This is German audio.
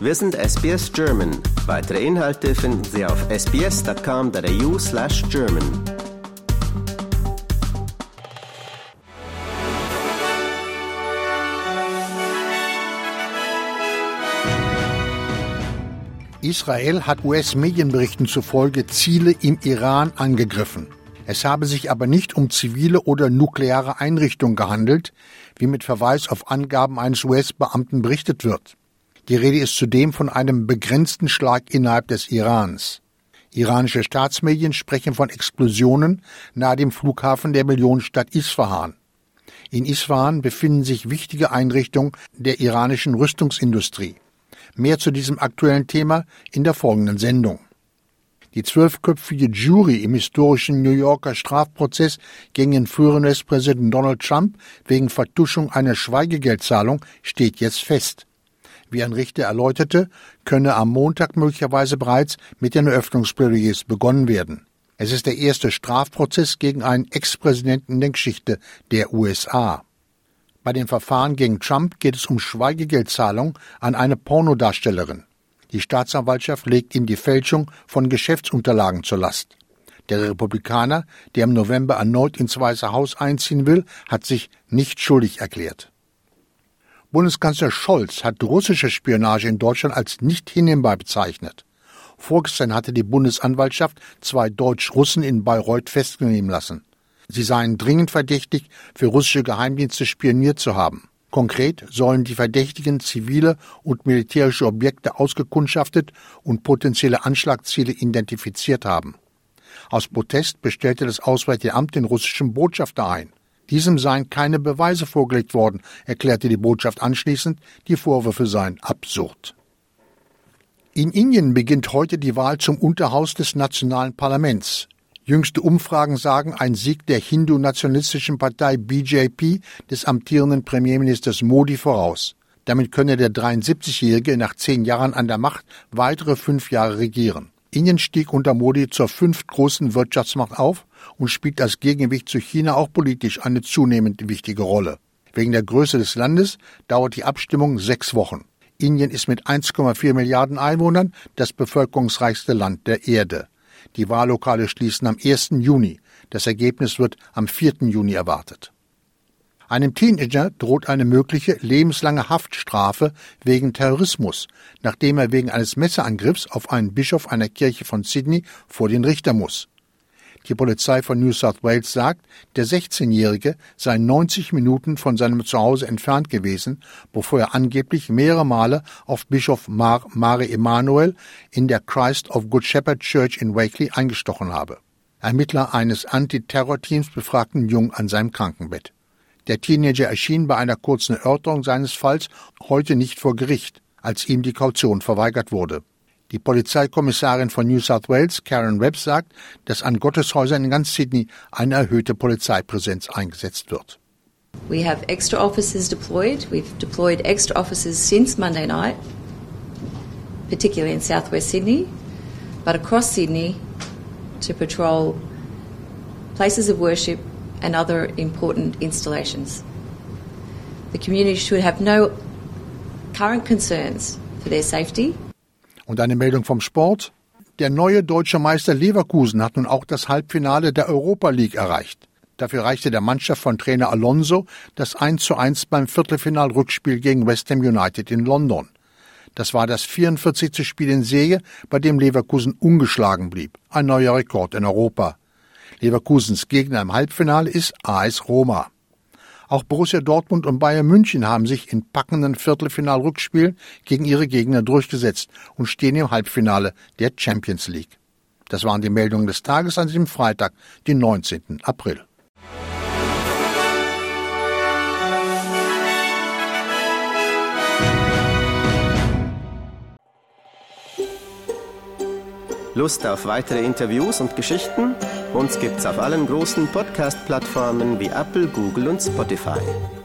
Wir sind SBS German. Weitere Inhalte finden Sie auf sbs.com.au/German. Israel hat US-Medienberichten zufolge Ziele im Iran angegriffen. Es habe sich aber nicht um zivile oder nukleare Einrichtungen gehandelt, wie mit Verweis auf Angaben eines US-Beamten berichtet wird. Die Rede ist zudem von einem begrenzten Schlag innerhalb des Irans. Iranische Staatsmedien sprechen von Explosionen nahe dem Flughafen der Millionenstadt Isfahan. In Isfahan befinden sich wichtige Einrichtungen der iranischen Rüstungsindustrie. Mehr zu diesem aktuellen Thema in der folgenden Sendung. Die 12-köpfige Jury im historischen New Yorker Strafprozess gegen den früheren US-Präsidenten Donald Trump wegen Vertuschung einer Schweigegeldzahlung steht jetzt fest. Wie ein Richter erläuterte, könne am Montag möglicherweise bereits mit den Eröffnungsplädoyers begonnen werden. Es ist der erste Strafprozess gegen einen Ex-Präsidenten in der Geschichte der USA. Bei dem Verfahren gegen Trump geht es um Schweigegeldzahlung an eine Pornodarstellerin. Die Staatsanwaltschaft legt ihm die Fälschung von Geschäftsunterlagen zur Last. Der Republikaner, der im November erneut ins Weiße Haus einziehen will, hat sich nicht schuldig erklärt. Bundeskanzler Scholz hat russische Spionage in Deutschland als nicht hinnehmbar bezeichnet. Vorgestern hatte die Bundesanwaltschaft 2 Deutsch-Russen in Bayreuth festnehmen lassen. Sie seien dringend verdächtig, für russische Geheimdienste spioniert zu haben. Konkret sollen die Verdächtigen zivile und militärische Objekte ausgekundschaftet und potenzielle Anschlagsziele identifiziert haben. Aus Protest bestellte das Auswärtige Amt den russischen Botschafter ein. Diesem seien keine Beweise vorgelegt worden, erklärte die Botschaft anschließend, die Vorwürfe seien absurd. In Indien beginnt heute die Wahl zum Unterhaus des nationalen Parlaments. Jüngste Umfragen sagen ein Sieg der hindu-nationalistischen Partei BJP des amtierenden Premierministers Modi voraus. Damit könne der 73-Jährige nach 10 Jahren an der Macht weitere 5 Jahre regieren. Indien stieg unter Modi zur 5. größten Wirtschaftsmacht auf und spielt als Gegengewicht zu China auch politisch eine zunehmend wichtige Rolle. Wegen der Größe des Landes dauert die Abstimmung 6 Wochen. Indien ist mit 1,4 Milliarden Einwohnern das bevölkerungsreichste Land der Erde. Die Wahllokale schließen am 1. Juni. Das Ergebnis wird am 4. Juni erwartet. Einem Teenager droht eine mögliche lebenslange Haftstrafe wegen Terrorismus, nachdem er wegen eines Messerangriffs auf einen Bischof einer Kirche von Sydney vor den Richter muss. Die Polizei von New South Wales sagt, der 16-Jährige sei 90 Minuten von seinem Zuhause entfernt gewesen, bevor er angeblich mehrere Male auf Bischof Mare Emanuel in der Christ of Good Shepherd Church in Wakeley eingestochen habe. Ermittler eines Antiterror-Teams befragten Jung an seinem Krankenbett. Der Teenager erschien bei einer kurzen Erörterung seines Falls heute nicht vor Gericht, als ihm die Kaution verweigert wurde. Die Polizeikommissarin von New South Wales, Karen Webb, sagt, dass an Gotteshäusern in ganz Sydney eine erhöhte Polizeipräsenz eingesetzt wird. We have extra officers deployed. We've deployed extra officers since Monday night, particularly in southwest Sydney, but across Sydney to patrol places of worship and other important installations. The community should have no current concerns for their safety. Und eine Meldung vom Sport. Der neue deutsche Meister Leverkusen hat nun auch das Halbfinale der Europa League erreicht. Dafür reichte der Mannschaft von Trainer Alonso das 1:1 beim Viertelfinal-Rückspiel gegen West Ham United in London. Das war das 44. Spiel in Serie, bei dem Leverkusen ungeschlagen blieb. Ein neuer Rekord in Europa. Leverkusens Gegner im Halbfinale ist AS Roma. Auch Borussia Dortmund und Bayern München haben sich in packenden Viertelfinal-Rückspielen gegen ihre Gegner durchgesetzt und stehen im Halbfinale der Champions League. Das waren die Meldungen des Tages an diesem Freitag, den 19. April. Lust auf weitere Interviews und Geschichten? Uns gibt's auf allen großen Podcast-Plattformen wie Apple, Google und Spotify.